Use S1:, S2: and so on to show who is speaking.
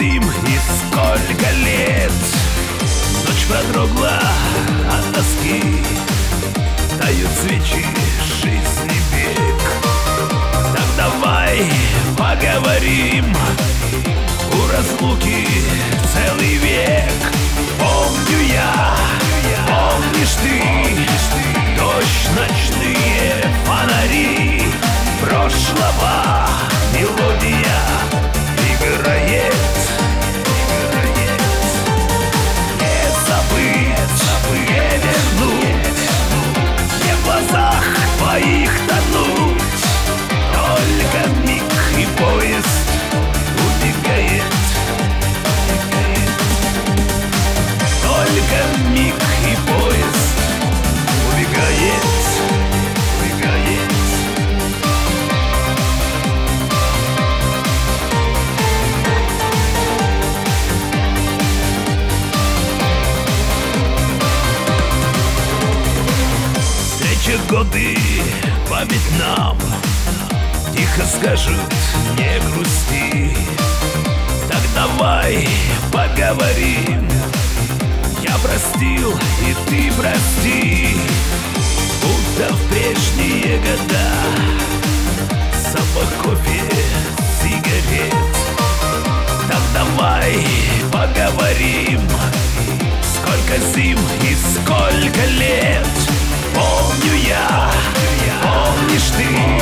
S1: зим и сколько лет. Ночь продрогла от тоски, тают свечи, жизни бег. Так давай поговорим, у разлуки целый век. Помню я, помнишь ты, дождь, ночные фонари прошлого, мелодия играет. Не забыть, не вернуть, не в глазах твоих тонуть. Только миг и поезд убегает. Только миг и поезд убегает. Встреча годы, память нам тихо скажут: не грусти. Так давай поговорим. Я простил, и ты прости. Будто в прежние года запах кофе, сигарет. Так давай поговорим. Сколько зим и сколько лет. Помню я, помнишь ты,